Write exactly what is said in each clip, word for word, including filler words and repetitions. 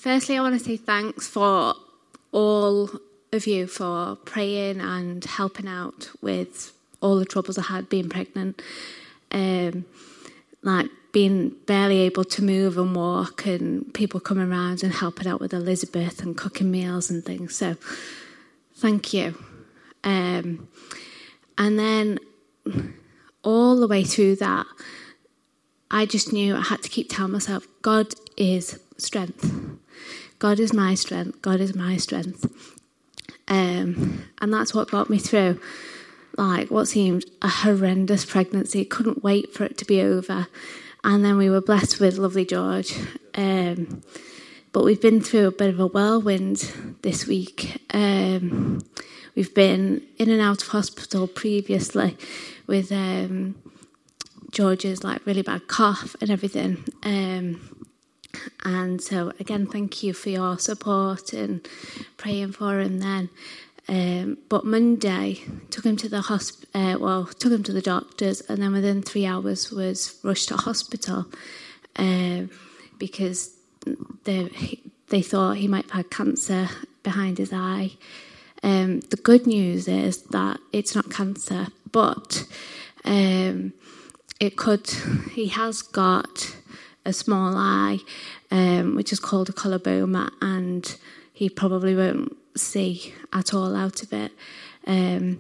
Firstly, I want to say thanks for all of you for praying and helping out with all the troubles I had being pregnant. Um, like being barely able to move and walk, and people coming around and helping out with Elizabeth and cooking meals and things. So thank you. Um, and then all the way through that, I just knew I had to keep telling myself, God is strength. God is my strength. God is my strength. Um, and that's what got me through, like, what seemed a horrendous pregnancy. Couldn't wait for it to be over. And then we were blessed with lovely George. Um, but we've been through a bit of a whirlwind this week. Um, we've been in and out of hospital previously with um, George's like really bad cough and everything. Um, and so again, thank you for your support and praying for him then. Um, but Monday, took him to the hosp- uh, well, took him to the doctors, and then within three hours was rushed to hospital uh, because they they thought he might have had cancer behind his eye. Um, the good news is that it's not cancer, but um, it could. He has got a small eye, um, which is called a coloboma, and he probably won't see at all out of it, um,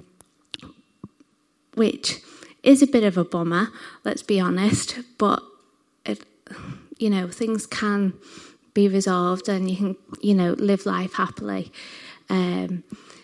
which is a bit of a bummer, let's be honest, but it, you know, things can be resolved and you can, you know, live life happily. Um,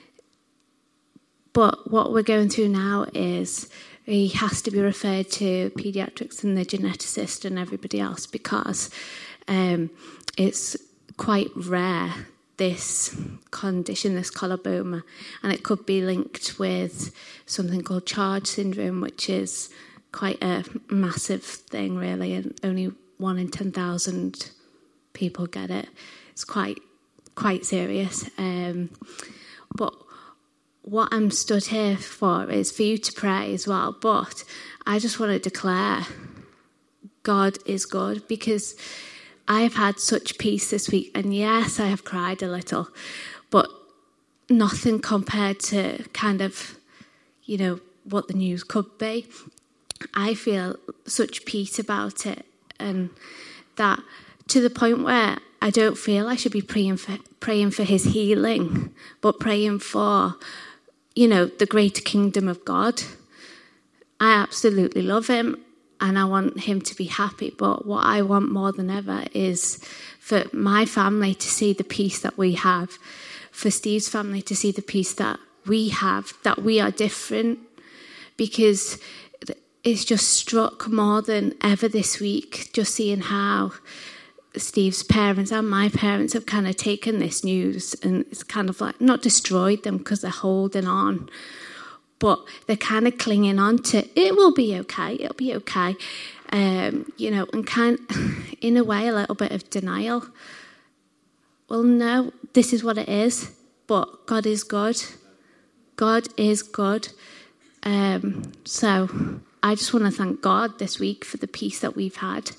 but what we're going through now is he has to be referred to paediatrics and the geneticist and everybody else because um, it's quite rare, this condition, this coloboma, and it could be linked with something called CHARGE syndrome, which is quite a massive thing, really, and only one in ten thousand people get it. It's quite quite serious. Um, but what I'm stood here for is for you to pray as well. But I just want to declare God is good, because I have had such peace this week, and yes, I have cried a little, but nothing compared to kind of, you know, what the news could be. I feel such peace about it, and that to the point where I don't feel I should be praying for praying for his healing, but praying for, you know, the greater kingdom of God. I absolutely love him, and I want him to be happy. But what I want more than ever is for my family to see the peace that we have, for Steve's family to see the peace that we have, that we are different, because it's just struck more than ever this week, just seeing how Steve's parents and my parents have kind of taken this news and it's kind of like not destroyed them because they're holding on, but they're kind of clinging on to, it will be okay, it'll be okay, um, you know, and kind in a way a little bit of denial. Well, no, this is what it is, but God is good. God is good. Um, so I just want to thank God this week for the peace that we've had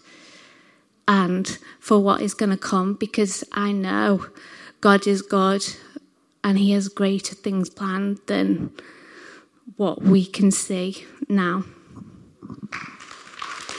and for what is going to come, because I know God is good and he has greater things planned than what we can see now.